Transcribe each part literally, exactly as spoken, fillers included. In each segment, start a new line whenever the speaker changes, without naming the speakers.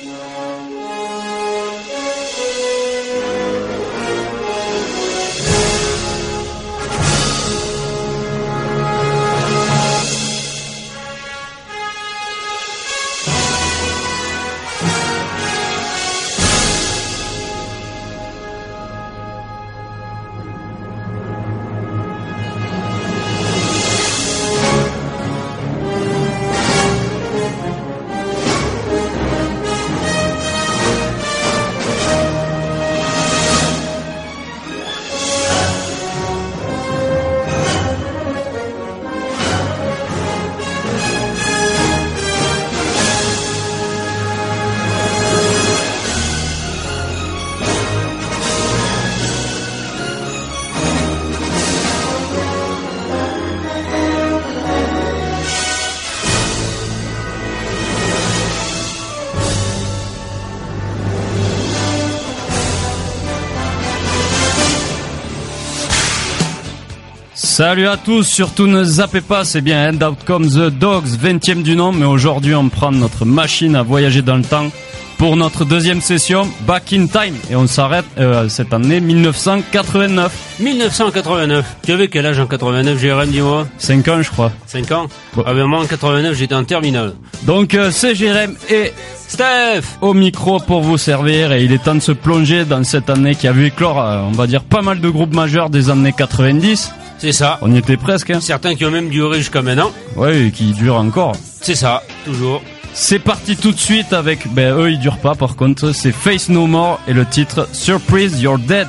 Salut à tous, surtout ne zappez pas, c'est bien End Out Come the Dogs, vingtième du nom, mais aujourd'hui on prend notre machine à voyager dans le temps pour notre deuxième session, Back in Time, et on s'arrête euh, cette année dix-neuf cent quatre-vingt-neuf.
dix-neuf cent quatre-vingt-neuf. Tu avais quel âge en quatre-vingt-neuf, Jérém, dis-moi?
cinq ans, je crois.
cinq ans?
Bon.
Ah ben moi en quatre-vingt-neuf, j'étais en terminale.
Donc euh, c'est Jérém et
Steph
au micro pour vous servir, et il est temps de se plonger dans cette année qui a vu éclore, euh, on va dire, pas mal de groupes majeurs des années quatre-vingt-dix.
C'est ça.
On y était presque. Hein.
Certains qui ont même duré jusqu'à maintenant.
Ouais, et qui durent encore.
C'est ça, toujours.
C'est parti tout de suite avec, ben eux ils durent pas par contre, c'est Face No More et le titre Surprise You're Dead.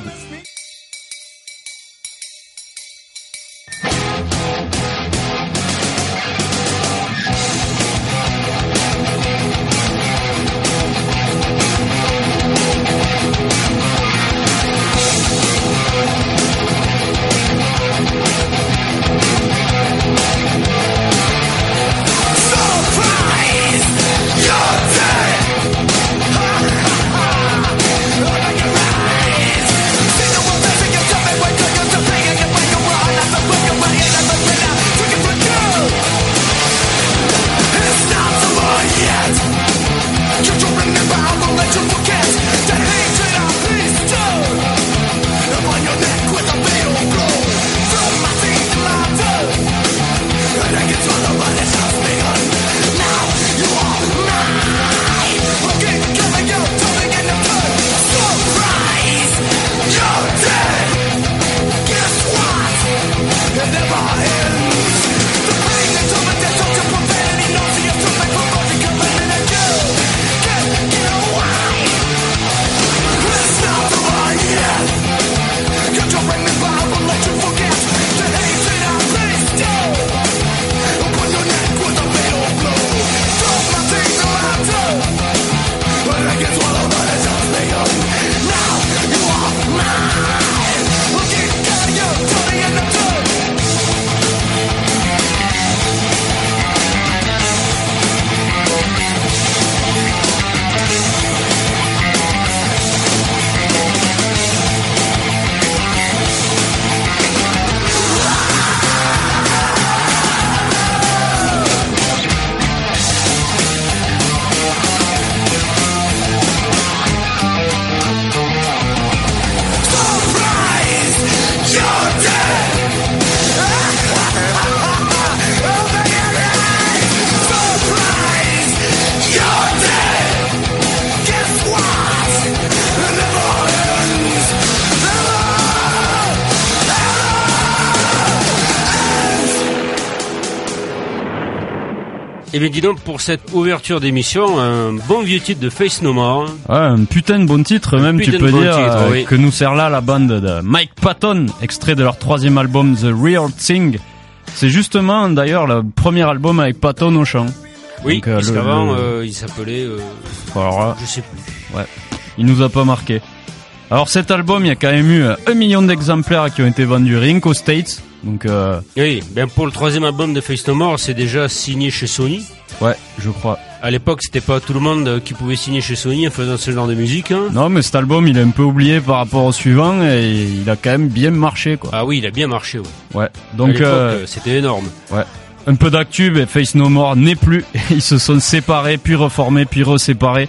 Eh bien dis donc, pour cette ouverture d'émission, un bon vieux titre de Face No More.
Ouais, un putain de bon titre, même tu peux
bon
dire,
titre,
euh,
oui.
que nous sert là la bande de Mike Patton, extrait de leur troisième album The Real Thing. C'est justement d'ailleurs le premier album avec Patton au chant.
Oui,
Donc, euh,
parce
le,
qu'avant
le...
euh, il s'appelait... Euh,
Alors,
je sais plus.
Ouais, il nous a pas marqué. Alors cet album, il y a quand même eu un million d'exemplaires qui ont été vendus rien qu'aux States. Donc euh...
Oui, ben pour le troisième album de Face No More, c'est déjà signé chez Sony.
Ouais, je crois.
À l'époque, c'était pas tout le monde qui pouvait signer chez Sony en faisant ce genre de musique. Hein.
Non, mais cet album, il est un peu oublié par rapport au suivant et il a quand même bien marché, quoi.
Ah oui, il a bien marché, ouais.
Ouais. Donc
à l'époque,
euh...
c'était énorme.
Ouais. Un peu d'actu, mais Face No More n'est plus. Ils se sont séparés, puis reformés, puis reséparés.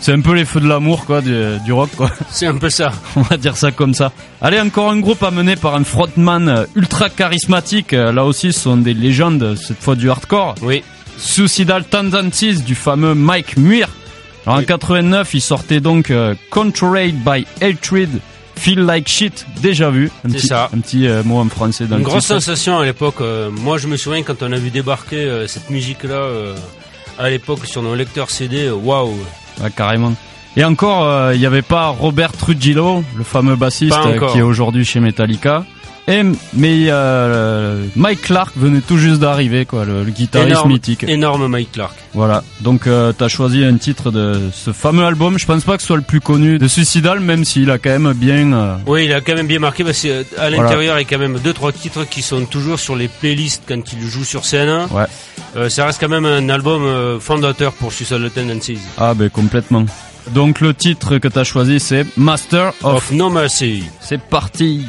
C'est un peu les feux de l'amour, quoi, du, du rock, quoi.
C'est un peu ça.
On va dire ça comme ça. Allez, encore un groupe amené par un frontman ultra charismatique. Là aussi, ce sont des légendes, cette fois du hardcore.
Oui.
Suicidal Tendencies du fameux Mike Muir. Alors oui. En quatre-vingt-neuf, il sortait donc euh, Controlled by Hatred, Feel Like Shit, déjà vu. Un
C'est
petit,
ça.
Un petit euh, mot en français dans
Une
le
grosse
titre.
sensation à l'époque. Euh, moi, je me souviens quand on a vu débarquer euh, cette musique-là euh, à l'époque sur nos lecteurs C D. Waouh.
Ouais, carrément. Et encore, il euh, n'y avait pas Robert Trujillo, le fameux bassiste euh, qui est aujourd'hui chez Metallica. Et, mais euh, Mike Clark venait tout juste d'arriver, quoi, le, le guitariste
énorme,
mythique.
Énorme Mike Clark.
Voilà. Donc euh, t'as choisi un titre de ce fameux album. Je pense pas que ce soit le plus connu de Suicidal, même s'il a quand même bien. Euh...
Oui, il a quand même bien marqué parce qu'à l'intérieur voilà. Il y a quand même deux trois titres qui sont toujours sur les playlists quand il joue sur scène.
Ouais.
Euh, ça reste quand même un album euh, fondateur pour Suicidal Tendencies.
Ah ben complètement. Donc le titre que t'as choisi c'est Master of,
of No Mercy.
C'est parti.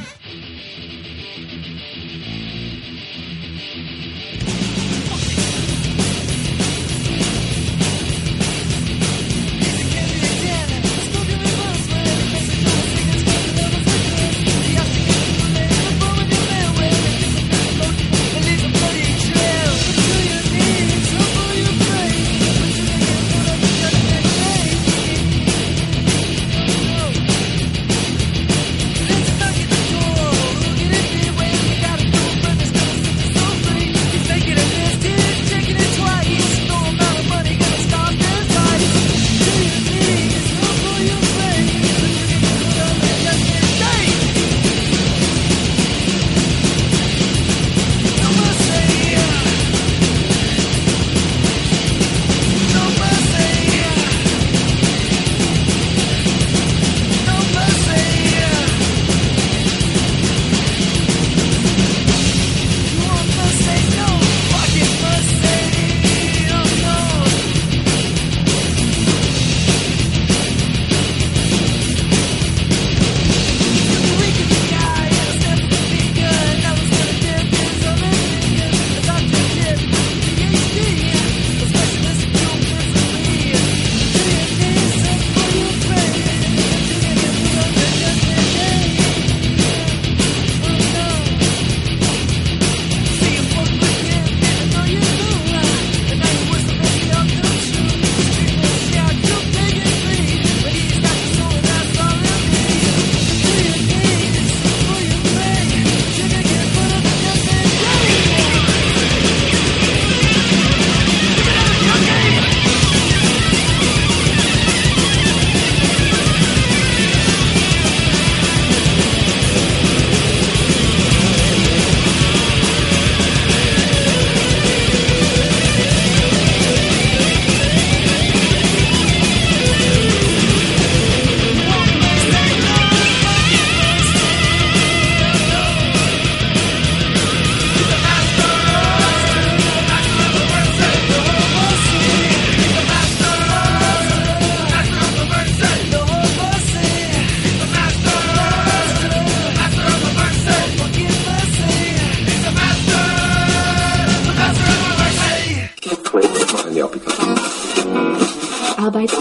Arbeit.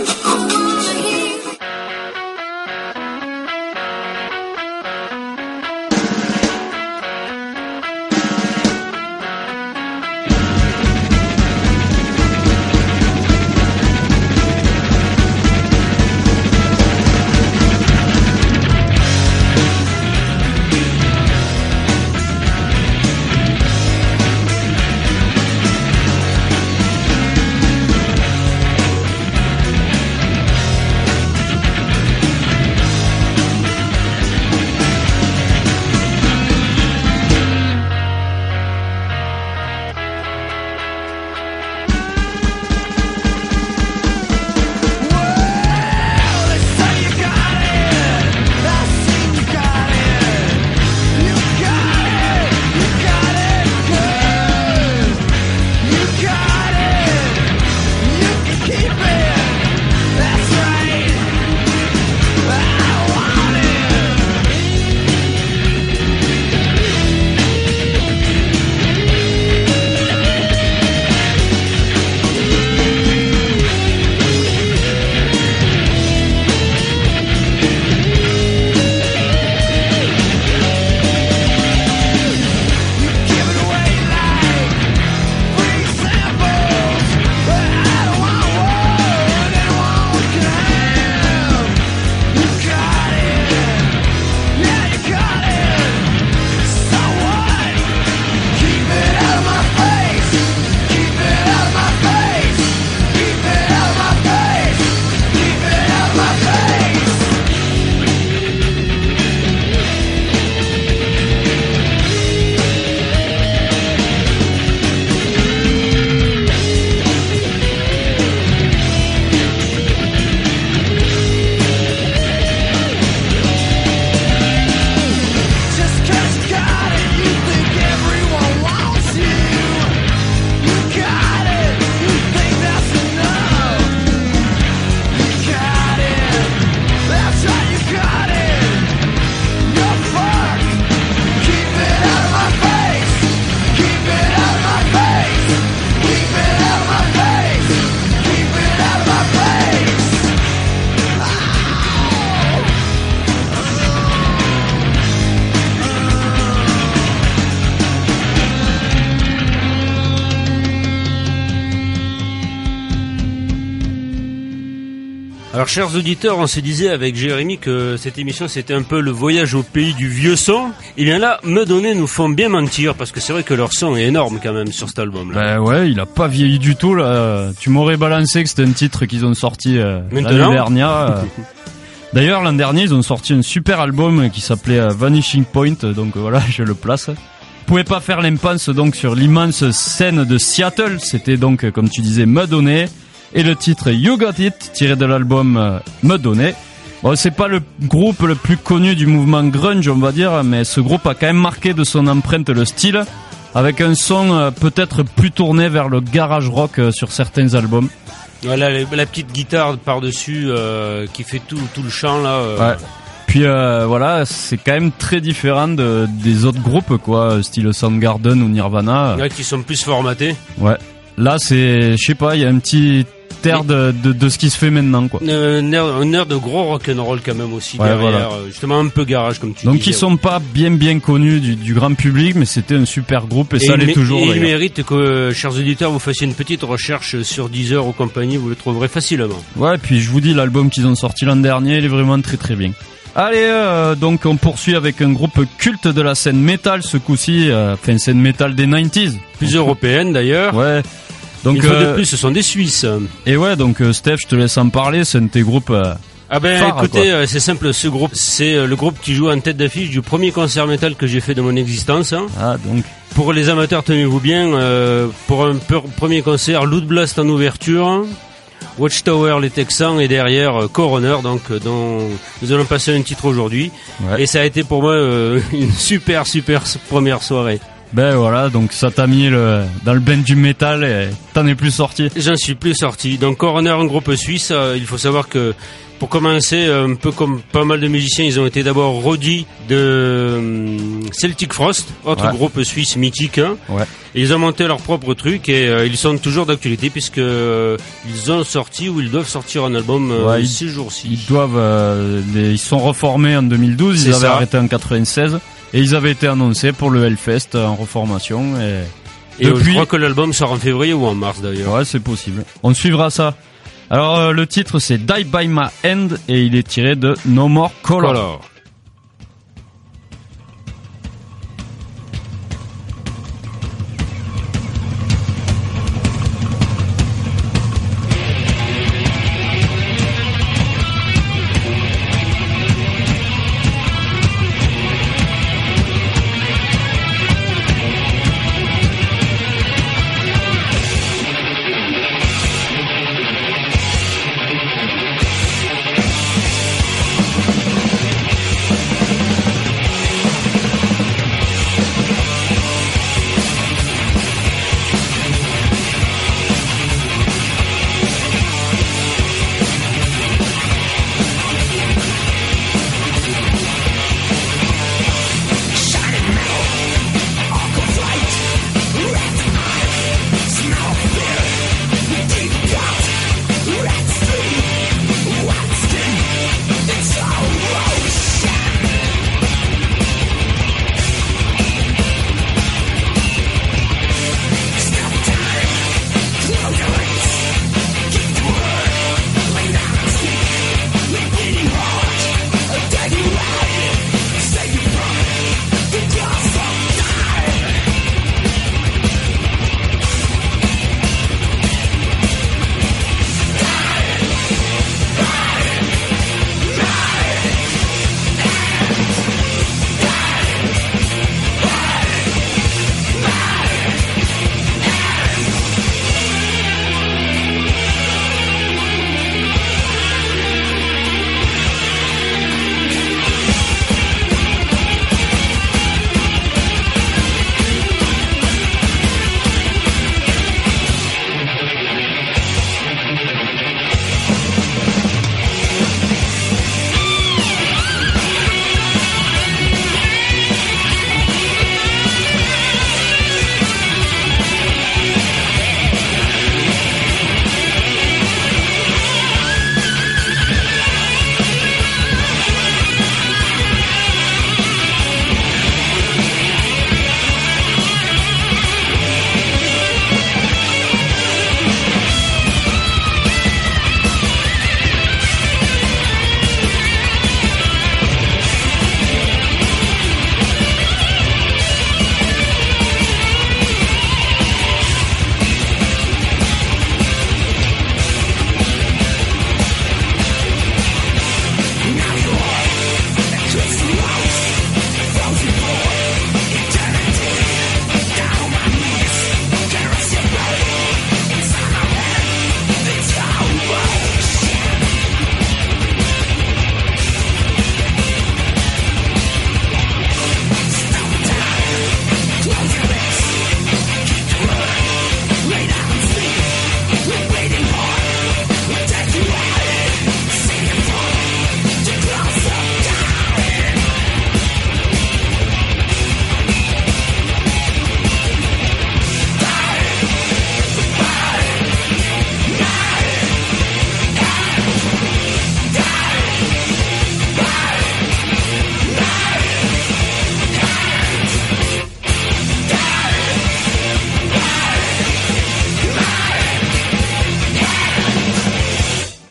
Alors, chers auditeurs, on se disait avec Jérémy que cette émission c'était un peu le voyage au pays du vieux son. Et bien là, Meudonné nous font bien mentir parce que c'est vrai que leur son est énorme quand même sur cet album-là.
Ben ouais, il a pas vieilli du tout là. Tu m'aurais balancé que c'était un titre qu'ils ont sorti euh, l'année dernière. Euh. D'ailleurs, l'an dernier, ils ont sorti un super album qui s'appelait euh, Vanishing Point. Donc voilà, je le place. Vous pouvez pas faire l'impasse donc sur l'immense scène de Seattle. C'était donc, comme tu disais, Meudonné. Et le titre You Got It, tiré de l'album euh, Meudonné. Bon, c'est pas le groupe le plus connu du mouvement grunge, on va dire, mais ce groupe a quand même marqué de son empreinte le style, avec un son euh, peut-être plus tourné vers le garage rock euh, sur certains albums.
Voilà, la, la petite guitare par-dessus euh, qui fait tout, tout le chant là. Euh...
Ouais. Puis euh, voilà, c'est quand même très différent de, des autres groupes, quoi, style Soundgarden ou Nirvana.
Ouais, qui sont plus formatés.
Ouais. Là, c'est, je sais pas, il y a un petit air de, de, de ce qui se fait maintenant, quoi.
Un air, un air de gros rock'n'roll quand même aussi, ouais, derrière, voilà. Justement un peu garage comme tu dis.
Donc
disais,
ils sont ouais. pas bien bien connus du, du grand public, mais c'était un super groupe et, et ça l'est toujours.
Et il mérite que, chers auditeurs, vous fassiez une petite recherche sur Deezer ou compagnie, vous le trouverez facilement.
Ouais, puis je vous dis, l'album qu'ils ont sorti l'an dernier, il est vraiment très très bien. Allez, euh, donc on poursuit avec un groupe culte de la scène métal ce coup-ci, euh, enfin scène métal des quatre-vingt-dix.
Plus européenne d'ailleurs.
Ouais.
Donc, Une fois euh, de plus, ce sont des Suisses.
Et ouais, donc euh, Steph, je te laisse en parler, c'est un de tes groupes euh,
Ah ben
phares,
écoutez, euh, c'est simple, ce groupe, c'est euh, le groupe qui joue en tête d'affiche du premier concert métal que j'ai fait de mon existence. Hein.
Ah donc.
Pour les amateurs, tenez-vous bien, euh, pour un per- premier concert, Loot Blast en ouverture, Watchtower les Texans et derrière euh, Coroner, donc euh, dont nous allons passer un titre aujourd'hui. Ouais. Et ça a été pour moi euh, une super super première soirée.
Ben voilà, donc ça t'a mis le, dans le band du métal et t'en es plus sorti.
J'en suis plus sorti. Donc Coroner, un groupe suisse, euh, il faut savoir que pour commencer, un peu comme pas mal de musiciens, ils ont été d'abord rodis de euh, Celtic Frost, autre ouais. groupe suisse mythique. Hein.
Ouais.
Et ils ont monté leur propre truc et euh, ils sont toujours d'actualité puisque euh, ils ont sorti ou ils doivent sortir un album euh,
ouais,
ces jours-ci.
Ils doivent, euh, les, ils sont reformés en deux mille douze, C'est ils avaient ça. arrêté en quatre-vingt-seize. Et ils avaient été annoncés pour le Hellfest en reformation. Et,
et depuis... je crois que l'album sort en février ou en mars d'ailleurs.
Ouais, c'est possible. On suivra ça. Alors euh, le titre c'est Die By My Hand et il est tiré de No More Color. Color.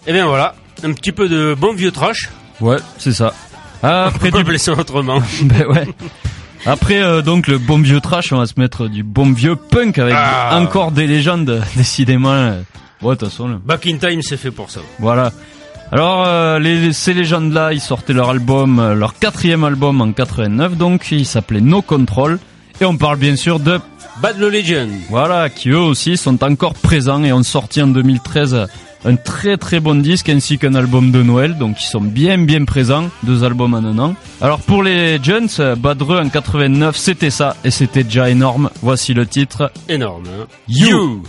Et bien voilà, un petit peu de bon vieux trash.
Ouais, c'est ça. Après
on peut
du...
ça autrement.
ben ouais. Après euh, donc le bon vieux trash, on va se mettre du bon vieux punk avec ah. encore des légendes, décidément. Ouais, de toute façon. Là.
Back in Time, c'est fait pour ça.
Voilà. Alors euh, les, ces légendes-là, ils sortaient leur album, euh, leur quatrième album en quatre-vingt-neuf, donc il s'appelait No Control, et on parle bien sûr de
Bad Religion.
Voilà, qui eux aussi sont encore présents et ont sorti en deux mille treize un très très bon disque ainsi qu'un album de Noël, donc ils sont bien bien présents, deux albums en un an. Alors pour les Jones, Badreux en quatre-vingt-neuf, c'était ça, et c'était déjà énorme. Voici le titre.
Énorme. Hein.
You.
You.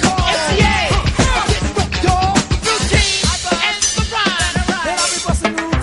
Bustin'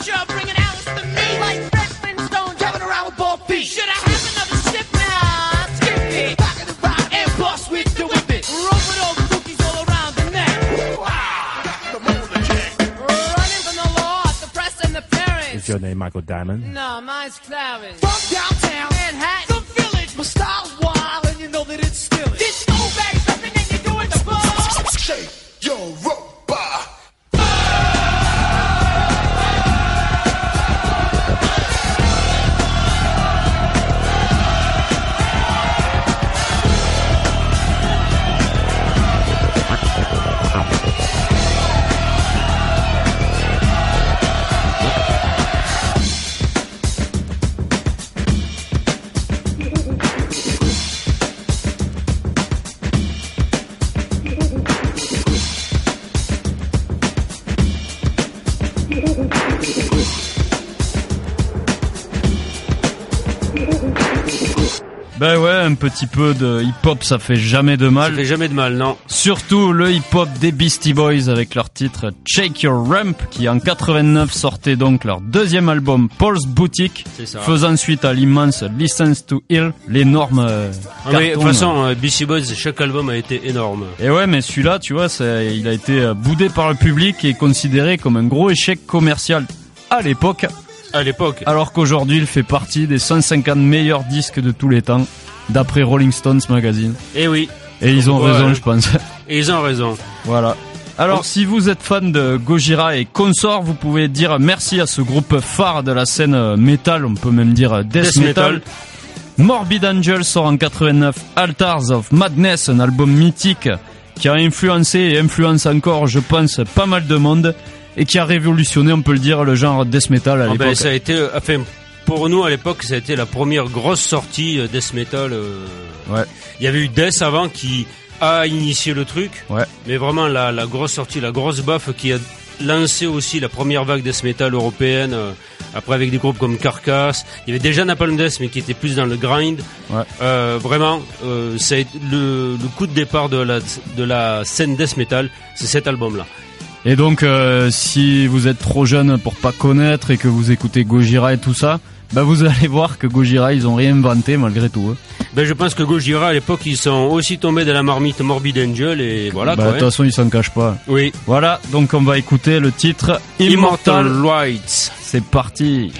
You're bringing Alice to me like Fred Flintstone jumping around with bald feet. Should I have another sip now? Skip it. Back in the rock and bust with the whip it. Rope it over cookies all around the neck. Running from the law, the press and the parents.
Is your name Michael Diamond?
No, mine's Clarence. From downtown Manhattan, the village. My style's wild and you know that it's still it. This go bag something and you're doing the ball.
Shake your robot.
Ben ouais, un petit peu de hip-hop, ça fait jamais de mal.
Ça fait jamais de mal, non.
Surtout le hip-hop des Beastie Boys avec leur titre Shake Your Rump, qui en quatre-vingt-neuf sortait donc leur deuxième album Paul's Boutique, faisant suite à l'immense Listen to Ill, l'énorme euh,
ah mais, de toute façon, euh, Beastie Boys, chaque album a été énorme.
Et ouais, mais celui-là, tu vois, ça, il a été boudé par le public et considéré comme un gros échec commercial à l'époque.
À l'époque.
Alors qu'aujourd'hui, il fait partie des cent cinquante meilleurs disques de tous les temps, d'après Rolling Stones Magazine.
Et oui.
Et ils ont
ouais,
raison, je pense.
Et ils ont raison.
Voilà. Alors, oh. si vous êtes fan de Gojira et consorts, vous pouvez dire merci à ce groupe phare de la scène metal, on peut même dire death, death metal. metal. Morbid Angel sort en quatre-vingt-neuf Altars of Madness, un album mythique qui a influencé et influence encore, je pense, pas mal de monde. Et qui a révolutionné, on peut le dire, le genre death metal à l'époque.
Ah ben, ça a été, enfin, pour nous à l'époque, ça a été la première grosse sortie death metal. Euh...
Ouais.
Il y avait eu Death avant qui a initié le truc.
Ouais.
Mais vraiment la, la grosse sortie, la grosse baffe qui a lancé aussi la première vague death metal européenne. Euh, après avec des groupes comme Carcass, il y avait déjà Napalm Death mais qui était plus dans le grind.
Ouais.
Euh, vraiment, euh, ça a été le, le coup de départ de la de la scène death metal, c'est cet album-là.
Et donc, euh, si vous êtes trop jeune pour pas connaître et que vous écoutez Gojira et tout ça, bah vous allez voir que Gojira, ils ont réinventé malgré tout. Hein.
Ben je pense que Gojira à l'époque, ils sont aussi tombés dans la marmite Morbid Angel et voilà.
Bah de toute façon, ils s'en cachent pas.
Oui.
Voilà, donc on va écouter le titre Immortal,
Immortal Rights.
C'est parti.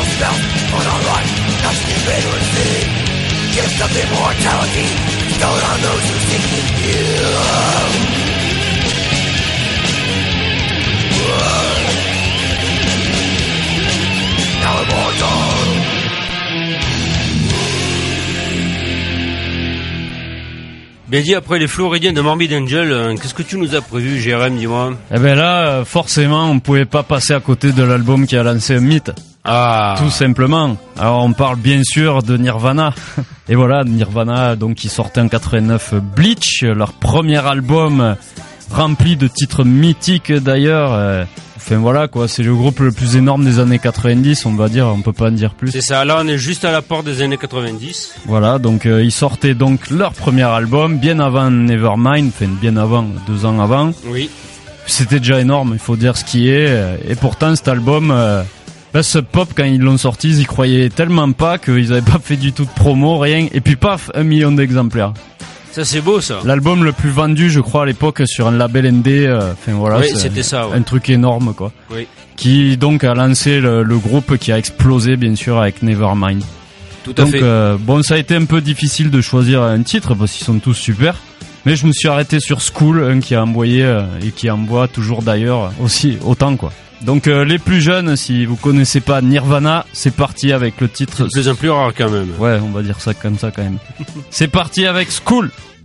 Bien dit, après les Floridiens de Morbid Angel, euh, qu'est-ce que tu nous as prévu, Jérém, dis-moi?
Eh ben là, euh, forcément, on pouvait pas passer à côté de l'album qui a lancé un mythe.
Ah.
Tout simplement. Alors on parle bien sûr de Nirvana. Et voilà, Nirvana, donc qui sortait en quatre-vingt-neuf Bleach, leur premier album rempli de titres mythiques d'ailleurs. Euh, Enfin voilà quoi, c'est le groupe le plus énorme des années quatre-vingt-dix, on va dire, on peut pas en dire plus.
C'est ça, là on est juste à la porte des années quatre-vingt-dix.
Voilà, donc euh, ils sortaient donc leur premier album, bien avant Nevermind, enfin bien avant, deux ans avant.
Oui.
C'était déjà énorme, il faut dire ce qui est, et pourtant cet album, euh, bah, Sub Pop quand ils l'ont sorti, ils y croyaient tellement pas qu'ils avaient pas fait du tout de promo, rien, et puis paf, un million d'exemplaires.
Ça c'est beau ça.
L'album le plus vendu, je crois, à l'époque sur un label indé. Euh, enfin voilà,
oui,
c'est
c'était ça. Ouais.
Un truc énorme quoi.
Oui.
Qui donc a lancé le, le groupe qui a explosé bien sûr avec Nevermind.
Tout à
donc,
fait.
Euh, bon, ça a été un peu difficile de choisir un titre parce qu'ils sont tous super. Mais je me suis arrêté sur School, un qui a envoyé euh, et qui envoie toujours d'ailleurs aussi autant quoi. Donc euh, les plus jeunes, si vous connaissez pas Nirvana, c'est parti avec le titre.
C'est de plus en plus rare quand même.
Ouais, on va dire ça comme ça quand même. C'est parti avec School.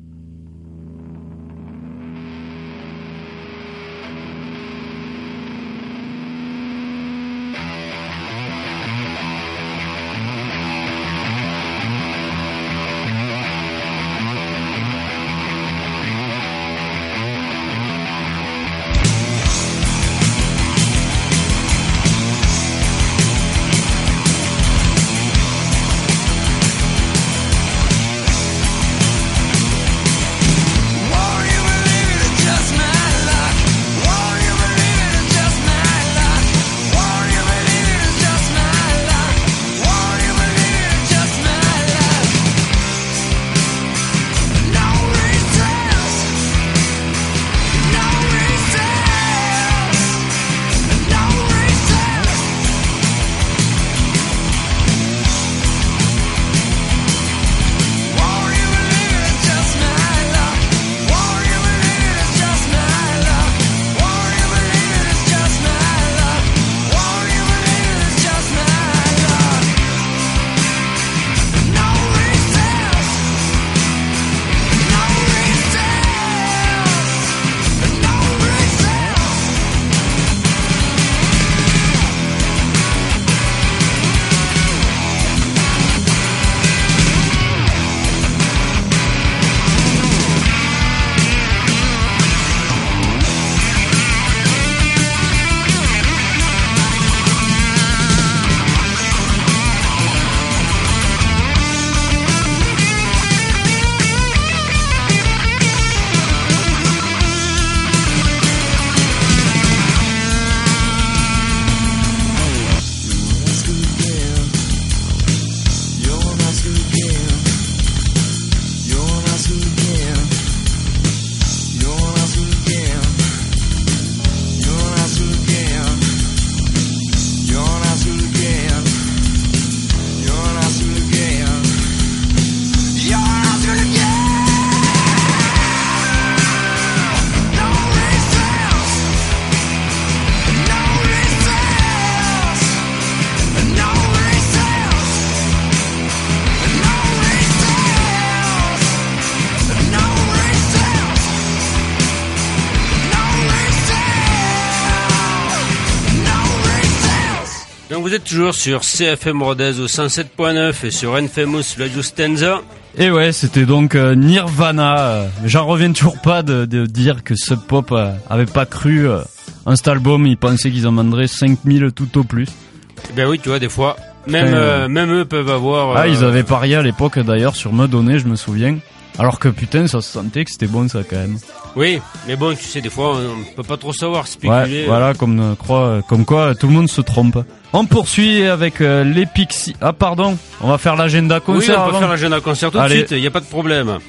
Donc vous êtes toujours sur C F M Rodez au cent sept point neuf et sur Infamous Radio Stanza.
Et ouais, c'était donc euh, Nirvana. Euh, J'en reviens toujours pas de, de dire que Sub Pop euh, avait pas cru euh, en cet album. Ils pensaient qu'ils en vendraient cinq mille tout au plus.
Ben oui, tu vois, des fois, même,
Enfin,
euh, même eux peuvent avoir...
Ah,
euh,
ils avaient parié à l'époque d'ailleurs sur Me Donner, je me souviens. Alors que putain, ça se sentait que c'était bon ça quand même.
Oui, mais bon, tu sais, des fois, on peut pas trop savoir,
Ouais,
spéculer.
voilà, comme, euh, croit, comme quoi tout le monde se trompe. On poursuit avec euh, les Pixies. Ah pardon, on va faire l'agenda
Oui,
concert
on peut
avant.
faire l'agenda concert tout
Allez.
de suite, il n'y a pas de problème.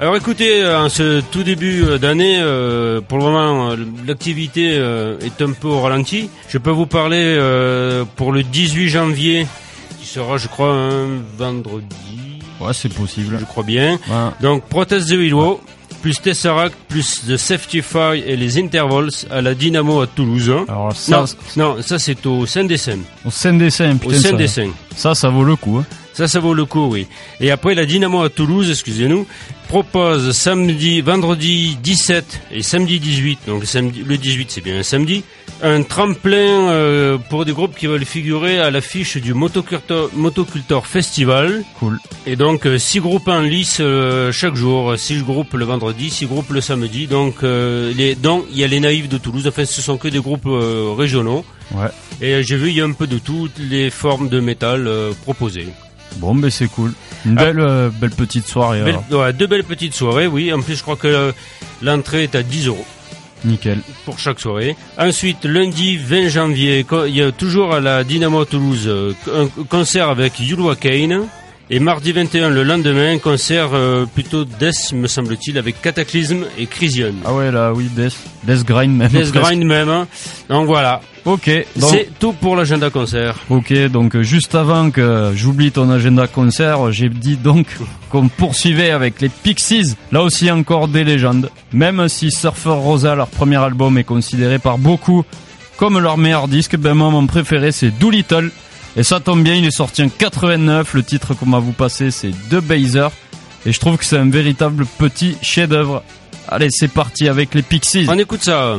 Alors écoutez, en ce tout début d'année, euh, pour le moment, euh, l'activité euh, est un peu au ralenti. Je peux vous parler euh, pour le dix-huit janvier, qui sera, je crois, un vendredi.
Ouais, c'est possible.
Je crois bien.
Ouais.
Donc, Protest the Willow, plus Tesseract, plus The Safety Fire et les Intervals à la Dynamo à Toulouse. Hein.
Alors ça,
Non, non, ça c'est au Saint-Dessin.
au Saint-Dessin,
Au
putain, ça,
Saint-Dessin.
ça, ça vaut le coup. Hein.
Ça, ça vaut le coup, oui. Et après, la Dynamo à Toulouse, excusez-nous, propose samedi, vendredi dix-sept et samedi dix-huit, donc samedi, le dix-huit c'est bien un samedi, un tremplin euh, pour des groupes qui veulent figurer à l'affiche du Motocultor, Motocultor Festival.
Cool.
Et donc, euh, six groupes en lice euh, chaque jour, six groupes le vendredi, six groupes le samedi. Donc, euh, les, donc il y a les Naïfs de Toulouse, enfin, ce sont que des groupes euh, régionaux.
Ouais.
Et euh, j'ai vu, il y a un peu de toutes les formes de métal euh, proposées.
Bon, ben c'est cool. Une
Ah.
belle, euh, belle petite soirée.
Belle,
alors.
ouais, deux belles petites soirées, oui. En plus, je crois que euh, l'entrée est à dix euros
Nickel.
pour chaque soirée. Ensuite, lundi vingt janvier, co- il y a toujours à la Dynamo Toulouse euh, un concert avec Yulwa Kane. Et mardi vingt et un, le lendemain, concert euh, plutôt Death, me semble-t-il, avec Cataclysm et Crisium.
Ah ouais, là, oui, Death, Death Grind même.
Death
presque.
Grind même. Hein. Donc voilà,
Ok. Donc,
c'est tout pour l'agenda concert.
ok, donc euh, juste avant que j'oublie ton agenda concert, j'ai dit donc qu'on poursuivait avec les Pixies. Là aussi encore des légendes. Même si Surfer Rosa, leur premier album, est considéré par beaucoup comme leur meilleur disque, ben moi mon préféré c'est Doolittle. Et ça tombe bien, il est sorti en quatre-vingt-neuf. Le titre qu'on va vous passer, c'est The Baser. Et je trouve que c'est un véritable petit chef-d'œuvre. Allez, c'est parti avec les Pixies.
On écoute ça.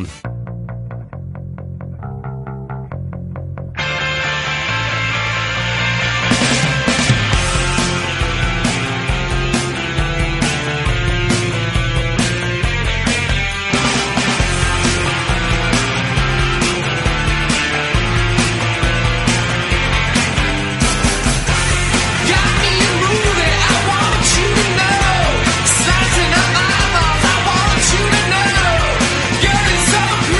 Got me moving, I want you to know. Slicing up my eyeballs, I want you to know. Getting some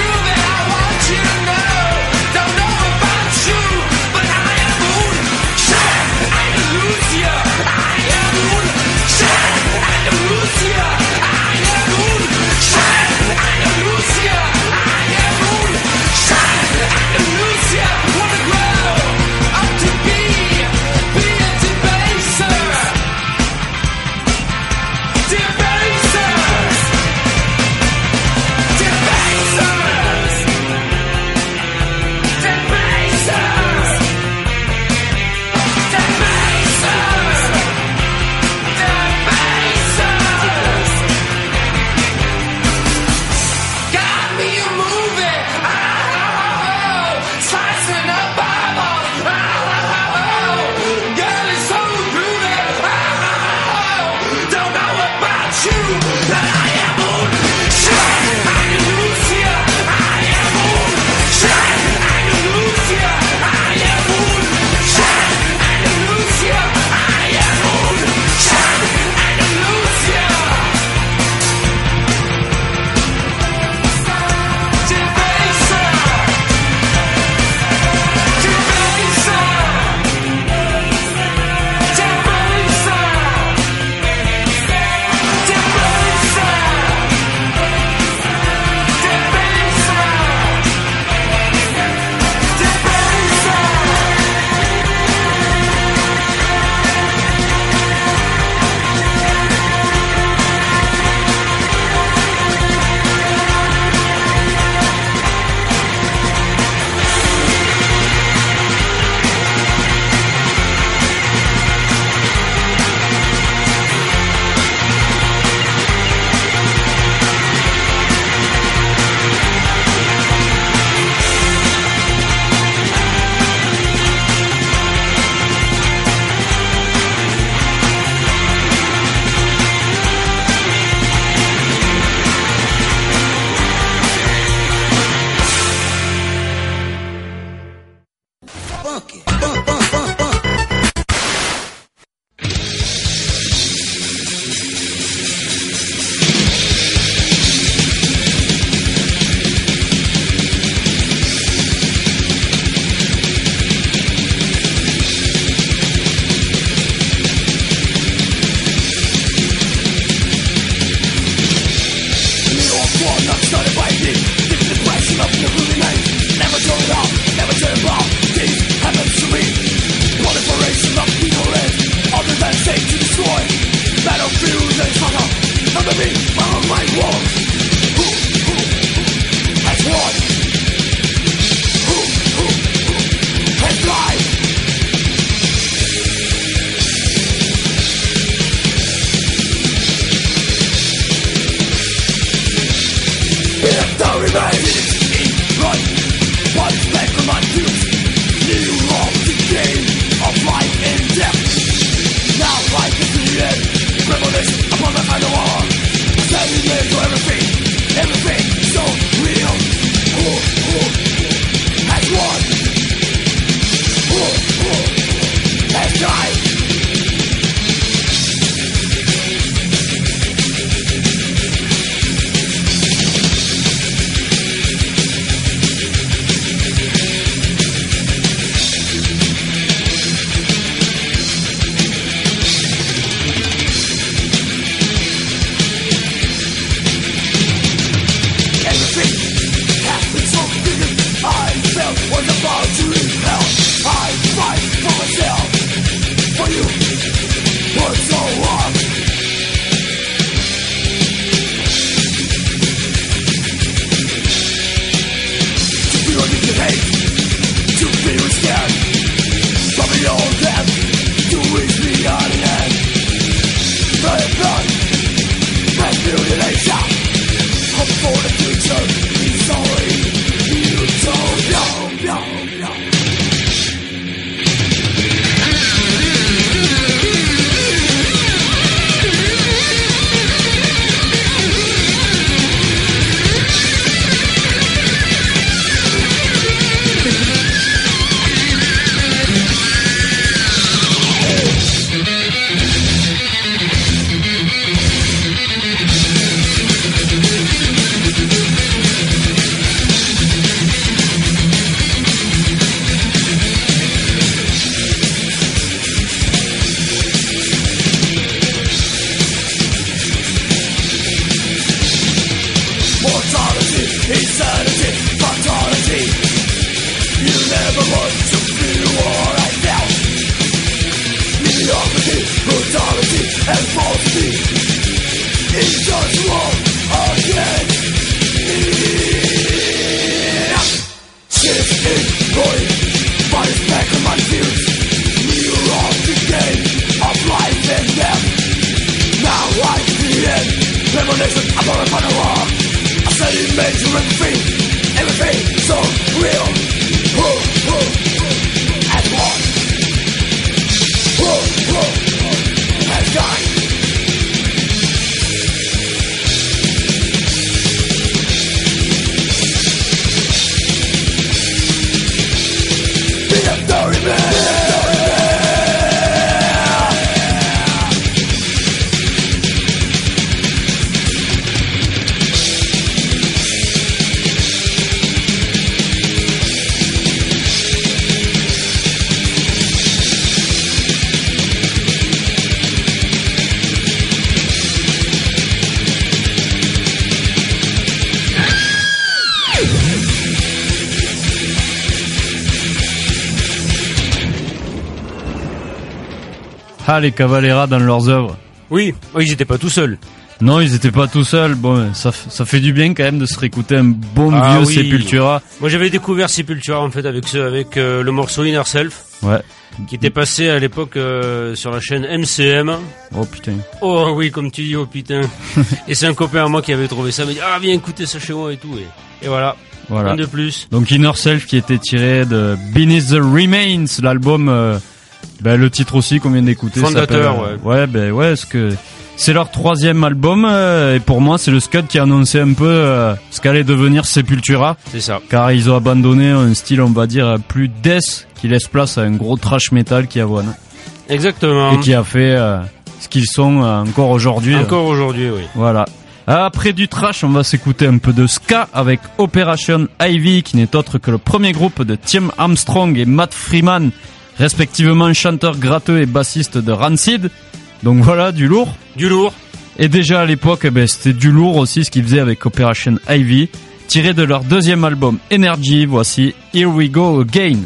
Ah, les Cavalera dans leurs œuvres.
Oui, ils étaient pas tout seuls.
Non, ils étaient pas tout seuls. Bon, ça, ça fait du bien quand même de se réécouter un bon
Ah
vieux
oui.
Sepultura.
Moi, j'avais découvert Sepultura en fait avec ce, avec euh, le morceau Inner Self,
Ouais.
qui était passé à l'époque euh, sur la chaîne M C M.
Oh putain.
Oh oui, comme tu dis, oh putain. Et c'est un copain à moi qui avait trouvé ça, il m'a dit ah viens écouter ça chez moi et tout. Et, et voilà,
Voilà.
un de plus.
Donc Inner Self qui était tiré de Beneath the Remains, l'album, euh, ben, le titre aussi qu'on vient d'écouter.
Fondateur,
s'appelle, euh, ouais. ben ouais, ce que c'est leur troisième album euh, et pour moi c'est le Scud qui a annoncé un peu euh, ce qu'allait devenir Sepultura,
C'est ça.
car ils ont abandonné un style on va dire plus death qui laisse place à un gros trash metal qui avoine
Exactement.
et qui a fait euh, ce qu'ils sont euh, encore aujourd'hui.
Encore aujourd'hui, oui.
Voilà. Après du trash, on va s'écouter un peu de ska avec Operation Ivy, qui n'est autre que le premier groupe de Tim Armstrong et Matt Freeman, respectivement chanteur gratteux et bassiste de Rancid. Donc voilà, du lourd.
Du lourd.
Et déjà à l'époque, eh ben, c'était du lourd aussi ce qu'ils faisaient avec Operation Ivy. Tiré de leur deuxième album Energy, voici Here We Go Again.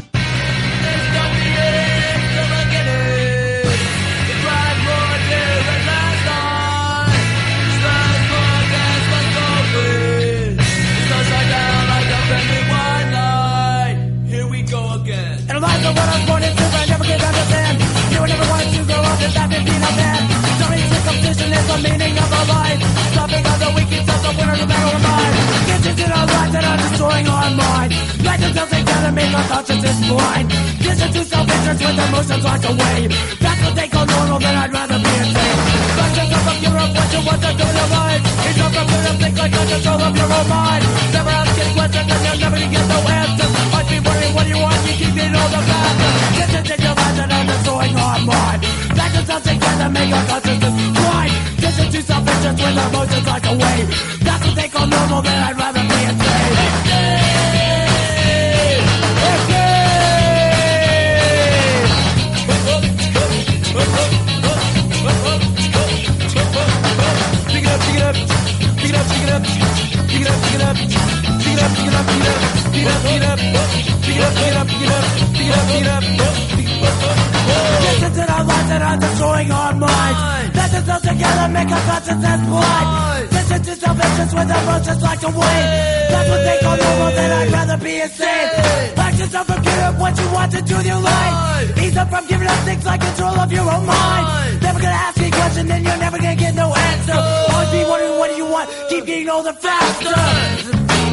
It's is the meaning of our life. Stopping of the weak is the winner, no matter what mine. Kitchens in our lives that are destroying our mind. Let themselves together, make our consciousness blind. Listen to self-interest with emotions locked away. That's what they call normal, then I'd rather be insane. But yourself up your own what you want to do in your life. It's not for you to think like you're control of your own mind. Never asking questions and you're never gonna get no answers. I'd be worrying what you want, you keep getting all the faster. Kitchens in your lives that are destroying our mind. Let themselves together, make our consciousness blind. Listen to self-interest with emotions locked away. That's what they call normal, then I'd rather be insane. Listen to the lies that are destroying our minds. Let themselves together, make our consciousness blind. Listen to self-interest with emotions locked away. That's what they call normal, then I'd rather be insane. Ask yourself from giving up what you want to do with your life. Ease up from giving up things like control of your own mind. Never gonna ask me a question, then you're never gonna get no answer. Always be wondering what do you want, keep getting older faster.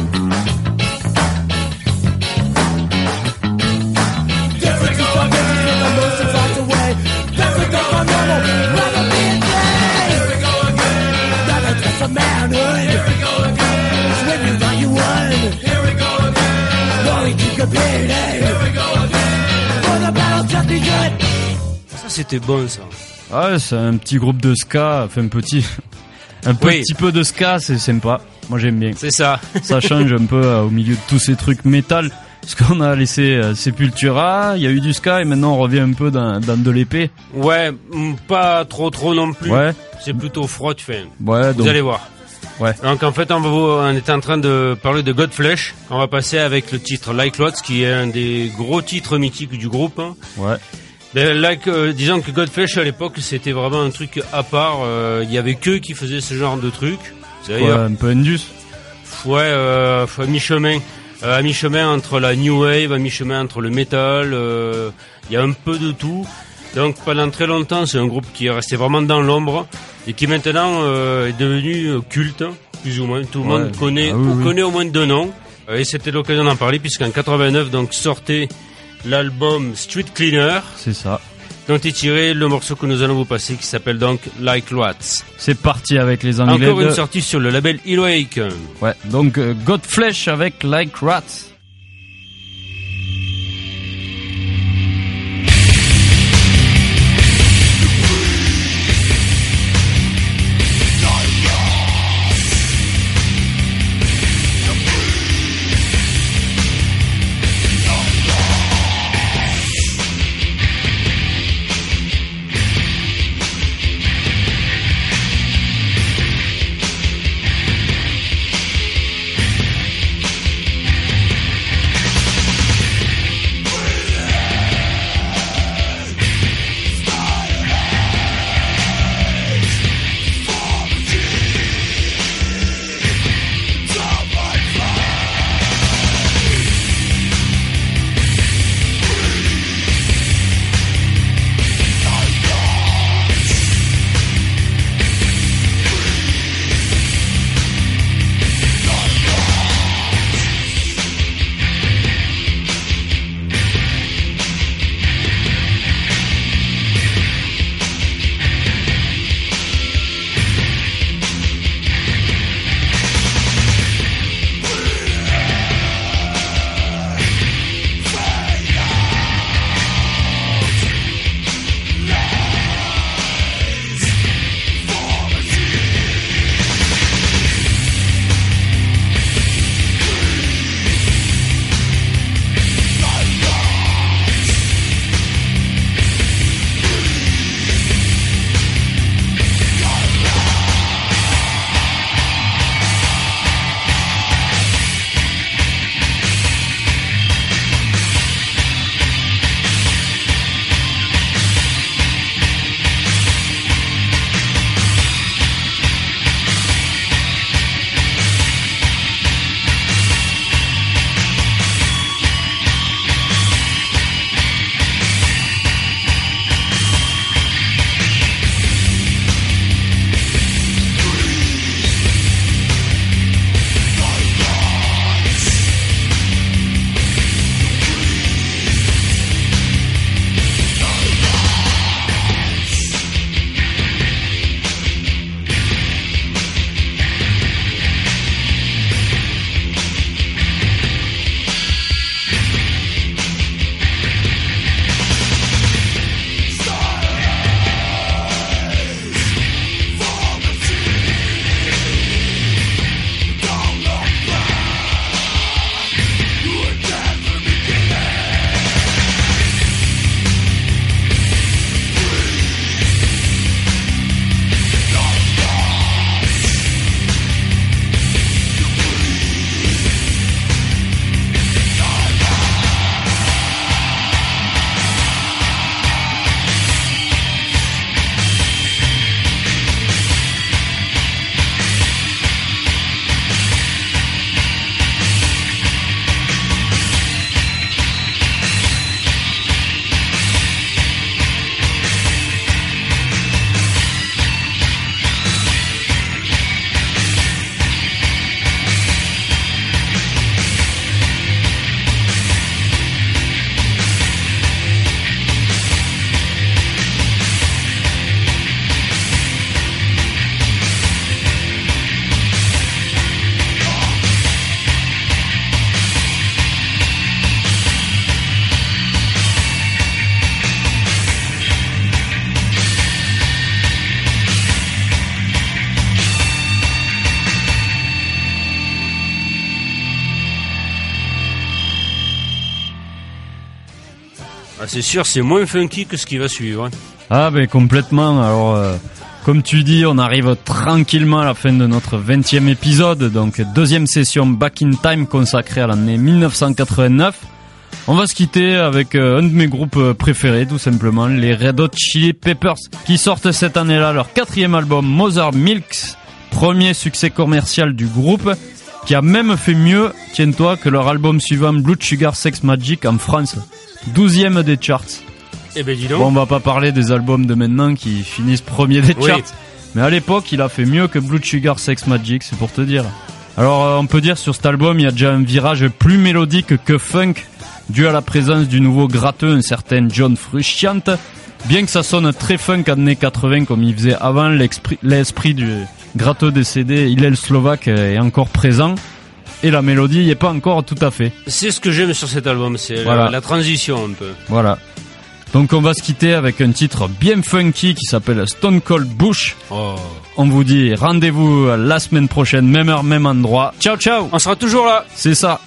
Manhood. Here we go again. Swim you thought you won. Here we go again. No, we keep competing. Here we go again. For the battle just begun.
Ça c'était bon ça.
Ah ouais, c'est un petit groupe de ska, enfin petit, un
Oui.
petit peu de ska, c'est sympa. Moi j'aime bien.
C'est ça.
Ça change un peu euh, au milieu de tous ces trucs métal. Parce qu'on a laissé euh, Sepultura, il y a eu du ska et maintenant on revient un peu dans, dans de l'épée.
Ouais, mm, pas trop trop non plus.
Ouais.
C'est plutôt froid, tu fais.
Ouais, donc.
Vous allez voir.
Ouais.
Donc en fait, on, va, vous- on était en train de parler de Godflesh. On va passer avec le titre Like Lots, qui est un des gros titres mythiques du groupe. hein.
Ouais.
Mais like, euh, disons que Godflesh à l'époque, c'était vraiment un truc à part. euh, Il y avait qu'eux qui faisaient ce genre de truc.
Ouais,
D'ailleurs,
un peu Indus.
ouais, euh, à mi-chemin, euh, à mi-chemin entre la new wave, à mi-chemin entre le metal. euh, Il y a un peu de tout. Donc pendant très longtemps, c'est un groupe qui est resté vraiment dans l'ombre et qui maintenant euh, est devenu euh, culte, plus ou moins. Tout le
Ouais.
monde connaît,
Ah oui, oui.
connaît au moins deux noms. Euh, Et c'était l'occasion d'en parler puisqu'en quatre-vingt-neuf donc sortait l'album Street Cleaner,
C'est ça.
dont est tiré le morceau que nous allons vous passer, qui s'appelle donc Like Rats.
C'est parti avec les Anglais.
Encore
de...
une sortie sur le label Heroic.
Ouais, donc euh, Godflesh avec Like Rats.
Like
c'est sûr, c'est moins funky que ce qui va suivre. Hein.
Ah ben complètement. Alors, euh, comme tu dis, on arrive tranquillement à la fin de notre vingtième épisode, donc deuxième session Back in Time consacrée à l'année dix-neuf cent quatre-vingt-neuf. On va se quitter avec euh, un de mes groupes préférés, tout simplement, les Red Hot Chili Peppers, qui sortent cette année-là leur quatrième album Mother Milks, premier succès commercial du groupe, qui a même fait mieux, tiens-toi, que leur album suivant Blood Sugar Sex Magik en France. douzième des charts.
Eh ben dis donc.
Bon, on va pas parler des albums de maintenant qui finissent premier des charts.
Oui.
Mais à l'époque, il a fait mieux que Blood Sugar Sex Magik, c'est pour te dire. Alors, euh, on peut dire sur cet album, il y a déjà un virage plus mélodique que funk, dû à la présence du nouveau gratteux, un certain John Frusciante. Bien que ça sonne très funk années quatre-vingts comme il faisait avant, l'esprit, l'esprit du gratteux décédé, Hillel Slovak, est encore présent. Et la mélodie y est pas encore tout à fait.
C'est ce que j'aime sur cet album, c'est
Voilà.
la, la transition un peu.
Voilà. Donc on va se quitter avec un titre bien funky qui s'appelle Stone Cold Bush.
Oh.
On vous dit rendez-vous la semaine prochaine, même heure, même endroit. Ciao, ciao.
On sera toujours là.
C'est ça.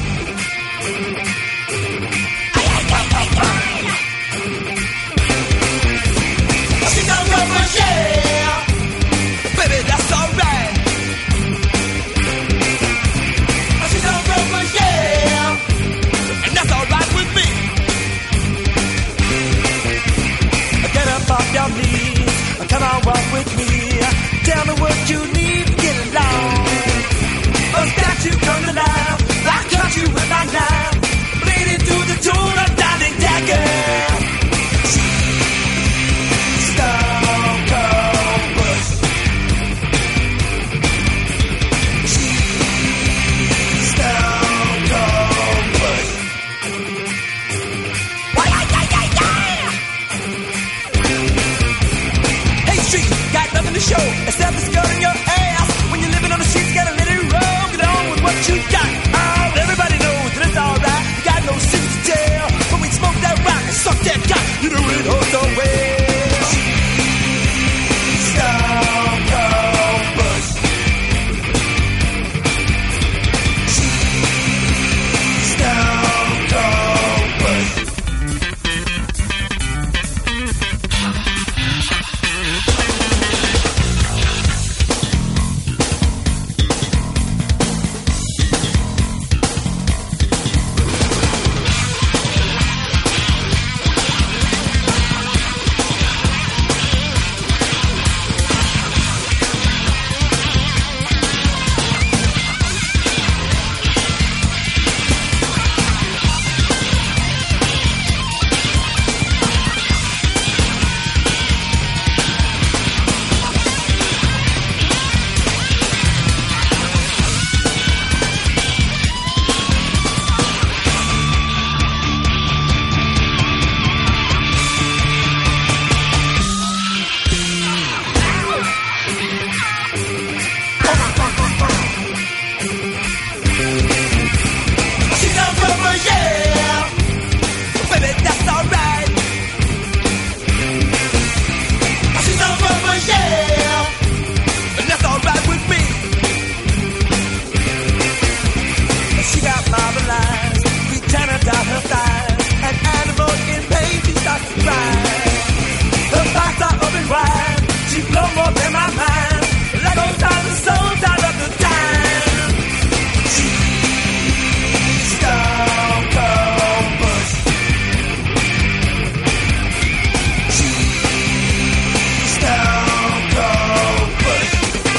Come on, walk with me. Tell me what you need to get along. I've got you come to life. I cut you with my knife. Bleeding through the tune of Danny Dagger. Stone Cold Bush. Stone Cold Bush. Hey, street, got nothing to show except the skirt.